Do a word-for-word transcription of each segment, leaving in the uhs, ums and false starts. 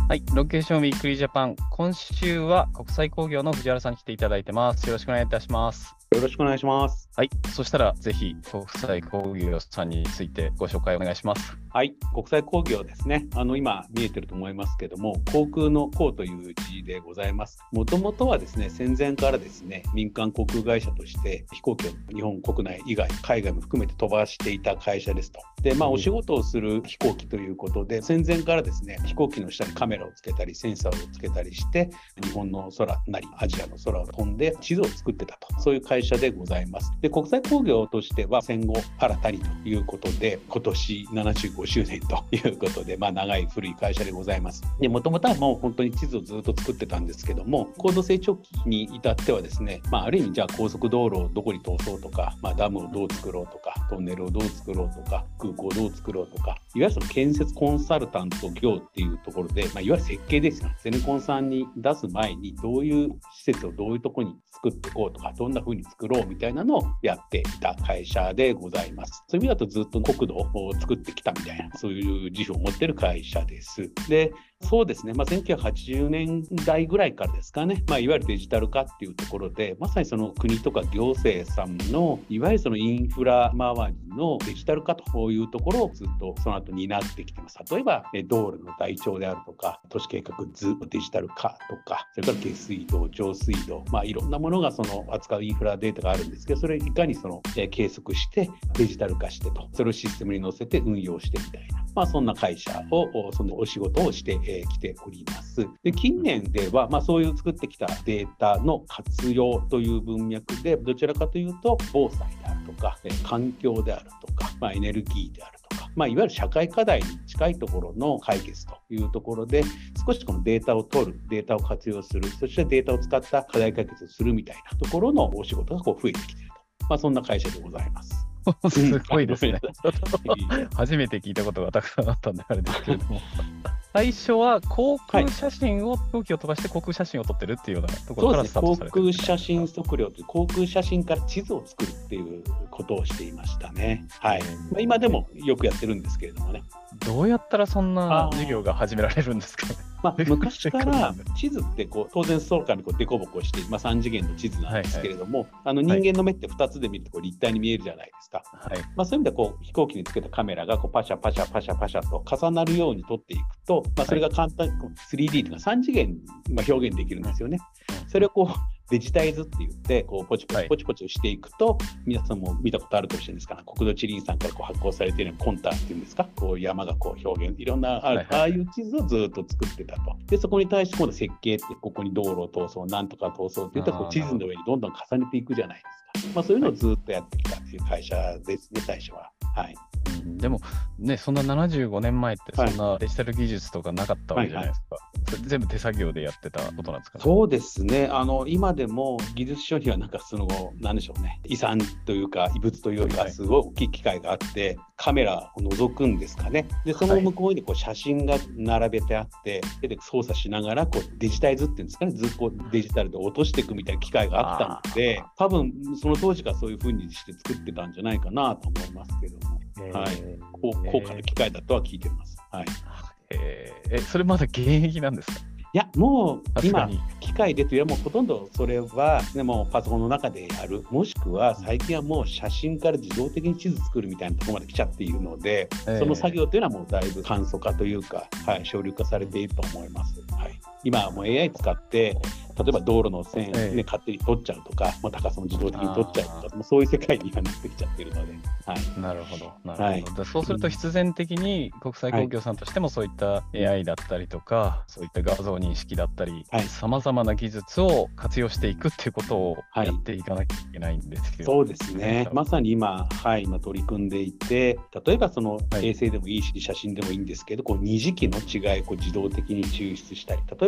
はい、ロケーションウィークリージャパン、今週は国際工業の藤原さんに来ていただいてます。よろしくお願いいたします。 よろしくお願いします。 はい、そしたらぜひ国際工業さんについてご紹介お願いします。 はい、国際工業ですね。あの今見えてると思いますけども、航空の航という字でございます。もともとはですね、戦前からですね、民間航空会社として飛行機を日本国内以外、海外も含めて飛ばしていた会社ですと。で、まあお仕事をする飛行機ということで、戦前からですね、飛行機の下にカメラをつけたり、センサーをつけたりして、日本の空なりアジアの空を飛んで地図を作ってたと、そういう会社でございます。で、国際工業としては戦後新たにということで、今年ななじゅうごしゅうねんということで、まあ長い古い会社でございます。で、もともとはもう本当に地図をずっと作ってたんですけども、高度成長期に至ってはですね、まあある意味じゃあ高速道路をどこに通そうとか、まあダムをどう作ろうとか、トンネルをどう作ろうとか、空港をどう作ろうとか、いわゆるその建設コンサルタント業っていうところで、まあ、いわゆる設計ですよ。ゼネコンさんに出す前にどういう施設をどういうところに作っていこうとか、どんな風に作ろうみたいなのをやっていた会社でございます。そういう意味だとずっと国土を作ってきたみたいな、そういう自負を持っている会社です。で、そうですね、まあ、せんきゅうひゃくはちじゅうねんだいぐらいからですかね、まあ、いわゆるデジタル化っていうところで、まさにその国とか行政さんのいわゆるそのインフラ周りのデジタル化というところをずっとその後担ってきてます。例えば道路の台帳であるとか、都市計画図デジタル化とか、それから下水道、上水道、まあ、いろんなものがその扱うインフラデータがあるんですけど、それをいかにその計測してデジタル化してと、それをシステムに載せて運用してみたいな、まあ、そんな会社をそのお仕事をしてきております。で、近年では、まあ、そういう作ってきたデータの活用という文脈で、どちらかというと防災であるとか、環境であるとか、まあ、エネルギーであるとか、まあ、いわゆる社会課題に近いところの解決というところで、少しこのデータを取る、データを活用する、そしてデータを使った課題解決をするみたいなところのお仕事がこう増えてきていると、まあ、そんな会社でございます。 すごいですね。初めて聞いたことがたくさんあったんであれですけれども。最初は航空写真を、飛行機を飛ばして航空写真を撮ってるっていうようなところからスタートされてるんですね。 そうですね、航空写真測量という航空写真から地図を作るっていうことをしていましたね。はい。まあ、今でもよくやってるんですけれどもね。 どうやったらそんな授業が始められるんですかね。 まあ、昔から地図ってこう当然空からこうデコボコして、まあ、さん次元の地図なんですけれども、はいはい、あの人間の目ってふたつで見るとこう立体に見えるじゃないですか。はい、まあ、そういう意味でこう飛行機につけたカメラがこうパシャパシャパシャパシャと重なるように撮っていくと、まあ、それが簡単に スリーディー というかさん次元まあ表現できるんですよね。それをこうデジタイズって言ってこうポチポチポチポチしていくと、はい、皆さんも見たことあるかもしれないですから、国土地理院さんからこう発行されているコンタっていうんですか、こう山がこう表現いろんなあ,、はいはい、ああいう地図をずっと作ってたと。でそこに対して今度設計ってここに道路を通そうなんとか通そうって言ったらこう地図の上にどんどん重ねていくじゃないですか。まあ、そういうのをずっとやってきたっていう会社ですね、最初は。はい。 うん、でもね、そんなななじゅうごねんまえってそんなデジタル技術とかなかったわけじゃないですか。はいはい、全部手作業でやってたことなんですかね。 そうですね。あの今でも技術書にはなんかその何でしょうね、遺産というか遺物というよりはすごい大きい機械があって、はい、カメラを覗くんですかね。でその向こうにこう写真が並べてあって、はい、で操作しながらこうデジタイズっていうんですかね、ずっとデジタルで落としていくみたいな機械があったので、多分その当時からそういう風にして作ってたんじゃないかなと思いますけども。はい、高価な機械だとは聞いてます。はい。 えー、え、それまだ現役なんですか？ いや、もう今、機械でというよりもほとんどそれは、ね、もうパソコンの中でやる、もしくは最近はもう写真から自動的に地図作るみたいなところまで来ちゃっているので、えー、その作業というのはもうだいぶ簡素化というか、はい、省力化されていると思います。はい、今はもう エーアイ 使って、例えば道路の線、ね、えー、勝手に取っちゃうとか、もう高さも自動的に取っちゃうとか、もうそういう世界にはなってきちゃっているので。はい、 なるほど、なるほど。はい、そうすると必然的に国際工業さんとしてもそういった エーアイ だったりとか、はい、そういった画像認識だったり、さまざまな技術を活用していくっていうことをやっていかなきゃいけないんですけど、 はい、そうですね。まさに今、はい、今取り組んでいて、例えばその衛星でもいいし、写真でもいいんですけど、こう二次器の違いをこう自動的に抽出したり、例え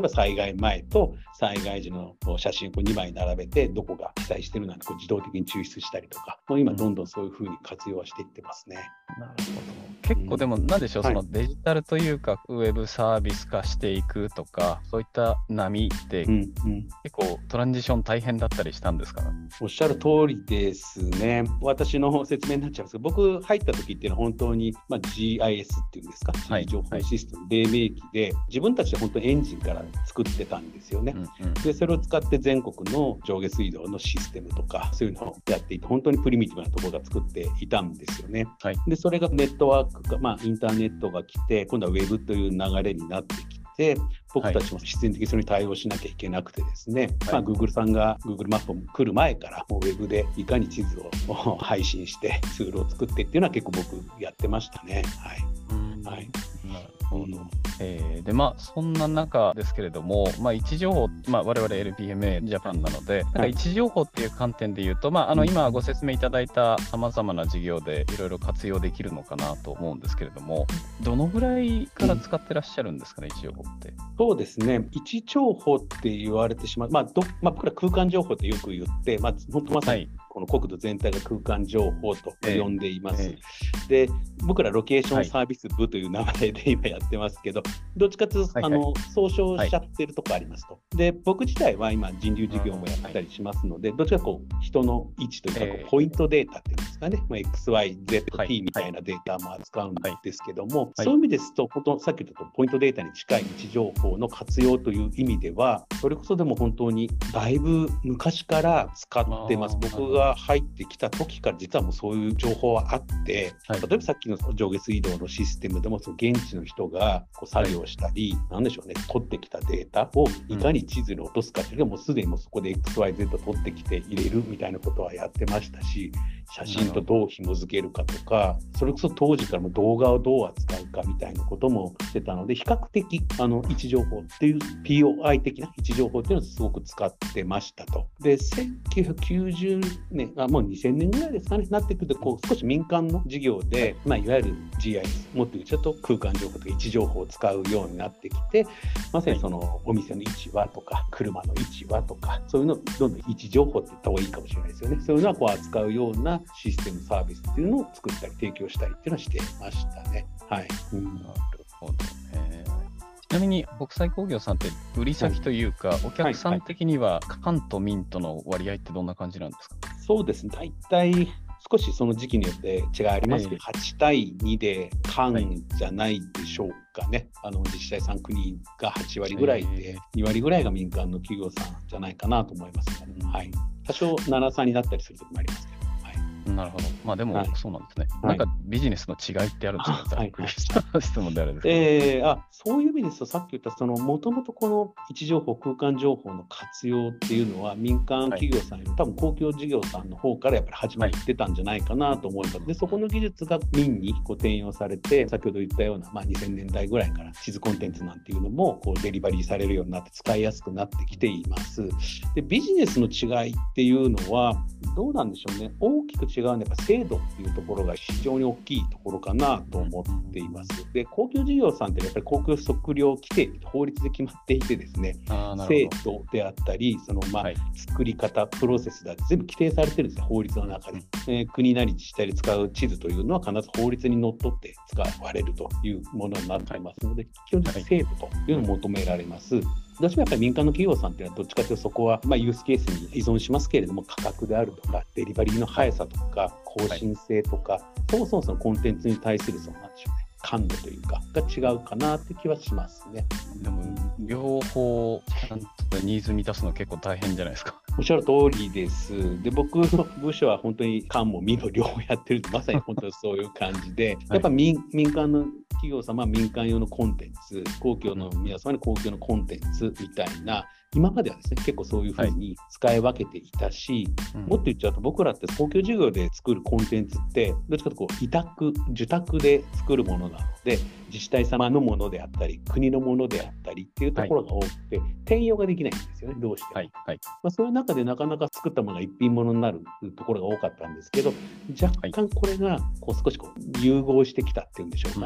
ば災害前と災害時の写真をにまい並べてどこが記載してるなんてこう自動的に抽出したりとか、もう今どんどんそういうふうに活用はしていってますね。 なるほど。結構でもなんでしょう、うん、そのデジタルというか、はい、ウェブサービス化していくとか、そういった波って、うんうん、結構トランジション大変だったりしたんですか？ おっしゃる通りですね。私の説明になっちゃうんですけど、僕入った時っていうのは本当に、まあ、ジーアイエス っていうんですか、地理情報システム、黎明期で自分たちで本当にエンジンから作ってたんですよね、うんうん、でそれを使って全国の上下水道のシステムとかそういうのをやっていて、本当にプリミティブなところが作っていたんですよね、はい、でそれがネットワークが、まあ、インターネットが来て、今度はウェブという流れになってきて、僕たちも必然的にそれに対応しなきゃいけなくてですね、はい、まあ、Google さんが Google マップも来る前からもうウェブでいかに地図を配信してツールを作ってっていうのは結構僕やってましたね。はい、うんはい、 なるほど、うんえー、でまあそんな中ですけれども、まあ、位置情報、まあ、我々 エルピーエムエー ジャパンなので、なんか位置情報っていう観点で言うと、まあ、あの今ご説明いただいたさまざまな事業でいろいろ活用できるのかなと思うんですけれども、どのぐらいから使ってらっしゃるんですかね、うん、位置情報って。 そうですね、位置情報って言われてしまう、まあどまあ、僕ら空間情報ってよく言って、まあ、本当まさにこの国土全体が空間情報と呼んでいます、えーえー、で僕らロケーションサービス部という名前で今やってますけど、はい、どっちかというと、はいはい、あの総称しちゃってるとこありますと、はい、で僕自体は今人流事業もやったりしますので、はい、どっちかというと人の位置というか、えー、ポイントデータっていうんですかね、まあ、エックスワイゼットティー みたいなデータも扱うんですけども、はいはい、そういう意味ですと本当さっき言ったとポイントデータに近い位置情報の活用という意味では、それこそでも本当にだいぶ昔から使ってます。僕が入ってきた時から実はもうそういう情報はあって、はい、例えばさっきの上下水道のシステムでもその現地の人がこう作業したり、はい、なんでしょうね、取ってきたデータをいかに地図に落とすかっていうのがもうすでにもうそこで エックスワイゼット 取ってきて入れるみたいなことはやってましたし、写真とどう紐付けるかとか、それこそ当時からも動画をどう扱うかみたいなこともしてたので、比較的あの位置情報っていう ピーオーアイ 的な位置情報っていうのをすごく使ってましたと。でせんきゅうひゃくきゅうじゅうねん、あもうにせんねんぐらいですかね、なってくるとこう少し民間の事業で、まあ、いわゆる ジーアイエス、もっと言うちょっと空間情報とか位置情報を使うようになってきて、まさにそのお店の位置はとか車の位置はとか、そういうのをどんどん位置情報って言った方がいいかもしれないですよね。そういうのはこう扱うようなシステムサービスっていうのを作ったり提供したりっていうのはしてましたね。はい。うん、なるほどね。ちなみに国際工業さんって売り先というか、はい、お客さん的には官と民との割合ってどんな感じなんですか？ そうですね、大体少しその時期によって違いありますけど、はい、はちたいにで官じゃないでしょうかね、はい、あの自治体さん国がはちわりぐらいでにわりぐらいが民間の企業さんじゃないかなと思います、ね、はい、多少ななさんになったりする時もありますけど。 なるほど。まあでも、はい、そうなんですね。なんかビジネスの違いってあるんですか？ざっくりした質問であるんですけど。 えー、あそういう意味ですと、さっき言ったそのもともとこの位置情報、空間情報の活用っていうのは民間企業さんより、はい、多分公共事業さんの方からやっぱり始まってたんじゃないかなと思います。はい、でそこの技術が民にこう転用されて、先ほど言ったような、まあ、にせんねんだいぐらいから地図コンテンツなんていうのもこうデリバリーされるようになって使いやすくなってきています。でビジネスの違いっていうのはどうなんでしょうね。大きく違うのはやっぱ制度っていうところが非常に大きいところかなと思っています。で公共事業さんってやっぱり公共測量規定って法律で決まっていてですね、制度であったりその、まあはい、作り方プロセスだって全部規定されてるんですよ、法律の中で、えー、国なり自治体で使う地図というのは必ず法律にのっとって使われるというものになっていますので、基本的に制度というのを求められます。どうしてもやっぱり民間の企業さんっていうのはどっちかというとそこはまあユースケースに依存しますけれども、価格であるとかデリバリーの速さとか更新性とか、はい、そもそもそのコンテンツに対するそうなんでしょうね、感度というかが違うかなって気はしますね。 でも両方ちゃんとニーズ満たすの結構大変じゃないですか。 おっしゃる通りです。で僕の部署は本当に官も民も両方やってると、まさに本当にそういう感じで、やっぱ 民,、はい、民間の企業様は民間用のコンテンツ、公共の皆様に公共のコンテンツみたいな、今まではですね結構そういうふうに使い分けていたし、はい、もっと言っちゃうと僕らって公共事業で作るコンテンツってどっちかというとこう委託受託で作るものなので、自治体様のものであったり国のものであったりっていうところが多くて、はい、転用ができないんですよね、どうしても、はいはい、まあ、そういう中でなかなか作ったものが一品物になるところが多かったんですけど、若干これがこう少しこう融合してきたっていうんでしょうかね、うんうん、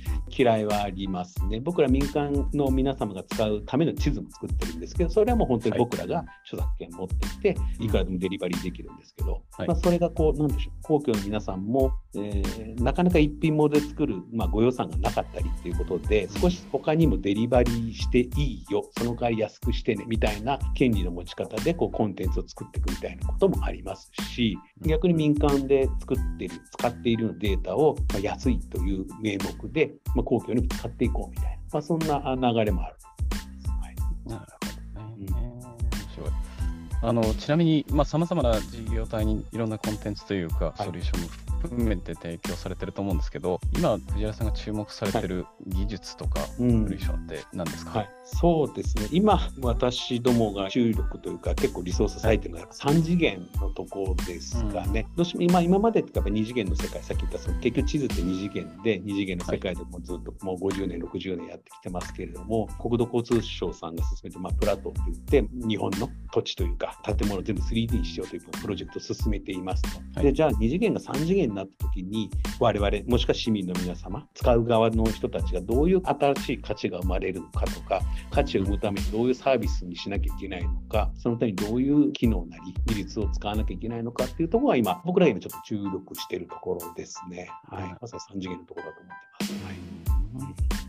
嫌いはありますね。僕ら民間の皆様が使うための地図も作ってるんですけど、それはもう本当に僕らが著作権持っていて、はい、いくらでもデリバリーできるんですけど、はい、まあ、それがこうなんでしょう、皇居の皆さんも、えー、なかなか一品物で作る、まあ、ご予算がなかったりっていうことで、少し他にもデリバリーしていいよ、その代わり安くしてねみたいな権利の持ち方でこうコンテンツを作っていくみたいなこともありますし、逆に民間で作っている使っているデータを、まあ、安いという名目で、まあ、皇居に使っていこうみたいな、まあ、そんな流れもある。 はい、なるほどね。うん、面白い。あのちなみにさまざ、まな事業体にいろんなコンテンツというか、はい、ソリューションも含めて提供されてると思うんですけど、今藤原さんが注目されてる技術とか、はい、ソリューションって何ですか？ はい、そうですね、今私どもが注力というか結構リソース割いてるのがさん次元のところですがね、うん、どうしても 今, 今までってやっぱに次元の世界、さっき言ったその結局地図ってに次元で、に次元の世界でもずっともうごじゅうねんろくじゅうねんやってきてますけれども、国土交通省さんが進めて、まあ、プラトって言って日本の土地というか建物を全部 スリーディー にしようというプロジェクトを進めていますと、はい、でじゃあに次元がさん次元になった時に我々もしくは市民の皆様、使う側の人たちがどういう新しい価値が生まれるのかとか、価値を生むためにどういうサービスにしなきゃいけないのか、そのためにどういう機能なり技術を使わなきゃいけないのかっていうところが今僕らが今ちょっと注力しているところですね。はい、まさにさん次元のところだと思ってます。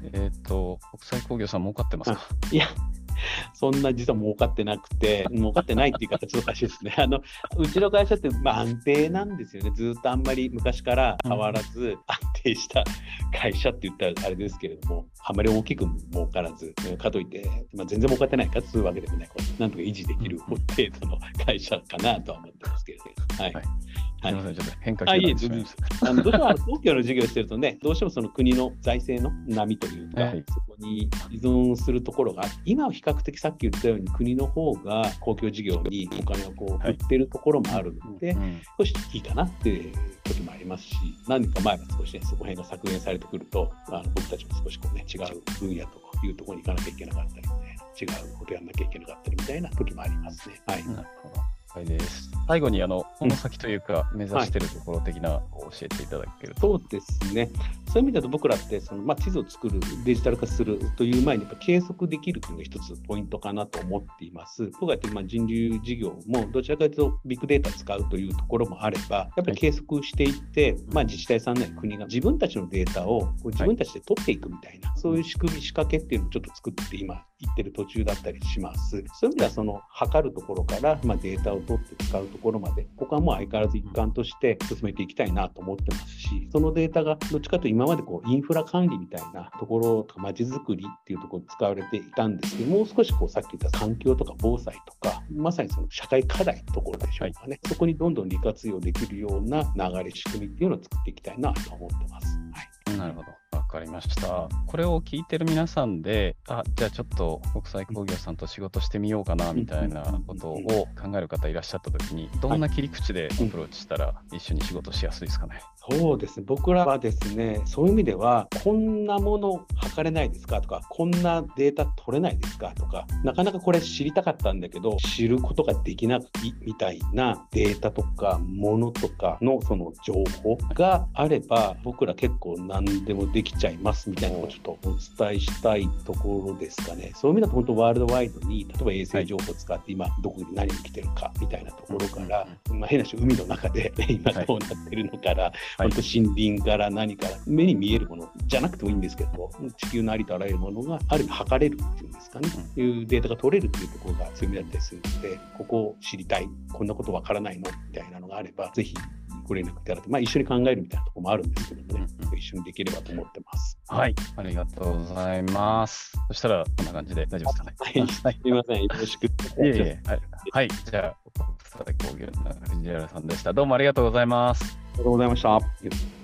はい、えっ、ー、と国際工業さん儲かってますか？ いやそんな実は儲かってなくて、儲かってないっていう形のおかしいですね。あのうちの会社って、まあ、安定なんですよね。ずっとあんまり昔から変わらず安定した会社って言ったらあれですけれども、あんまり大きく儲からず、かといって、まあ、全然儲かってないかというわけでもない、なんとか維持できる程度の会社かなとは思ってますけれども。はい、はい、 すみません、ちょっと変化球がしまいました。 あのどうしても公共の事業をしてるとね、どうしてもその国の財政の波というか、はい、そこに依存するところが、今は比較的さっき言ったように国の方が公共事業にお金をこう振ってるところもあるので、はい、うん、少しいいかなっていう時もありますし、何年か前は少しね、そこら辺が削減されてくると、あの僕たちも少しこうね、違う分野というところに行かなきゃいけなかったりね、違うことやんなきゃいけなかったりみたいな時もありますね。はい。 なるほど。はい、です。最後にあのこの先というか、うん、目指しているところ的なを教えていただけると。 そうですね。そういう意味だと僕らってその、まあ、地図を作る、デジタル化するという前にやっぱ計測できるというのが一つポイントかなと思っています。僕がやってるまあ人流事業もどちらかというとビッグデータ使うというところもあれば、やっぱり計測していって、はい、まあ、自治体さんなり国が自分たちのデータをこう自分たちで取っていくみたいな、はい、そういう仕組み、仕掛けっていうのをちょっと作って今言ってる途中だったりします。そういう意味ではその測るところから、まあ、データを取って使うところまで、ここはもう相変わらず一環として進めていきたいなと思ってますし、そのデータがどっちかというと今までこうインフラ管理みたいなところとか街づくりっていうところに使われていたんですけど、もう少しこうさっき言った環境とか防災とか、まさにその社会課題のところでしょうかね、はい、そこにどんどん利活用できるような流れ、仕組みっていうのを作っていきたいなと思ってます。はい、 なるほど。わかりました。これを聞いてる皆さんで、あ、じゃあちょっと国際工業さんと仕事してみようかなみたいなことを考える方いらっしゃったときに、どんな切り口でアプローチしたら一緒に仕事しやすいですかね？ そうですね、僕らはですね、そういう意味では、こんなもの測れないですかとか、こんなデータ取れないですかとか、なかなかこれ知りたかったんだけど、知ることができないみたいなデータとか、ものとかのその情報があれば、僕ら結構何でもできちゃいますみたいなのをちょっとお伝えしたいところですかね。そういう意味だと本当ワールドワイドに、例えば衛星情報を使って今どこに何が来てるかみたいなところから、まあ、変な話、海の中で今どうなってるのから、はい、本当森林から何から目に見えるものじゃなくてもいいんですけど、地球のありとあらゆるものがある意味測れるっていうんですかね、うん、いうデータが取れるっていうところが強みだったりするので、ここを知りたい、こんなことわからないのみたいなのがあれば、ぜひご連絡いただいて、まあ、一緒に考えるみたいなところもあるんですけどもね、うんうん、一緒にできればと思ってます。 はい、ありがとうございます。そしたらこんな感じで大丈夫ですかね？ はい、すみません、よろしく。いえいえ、はい、はい、じゃあ国際工業の藤原さんでした。どうもありがとうございます。 ありがとうございました。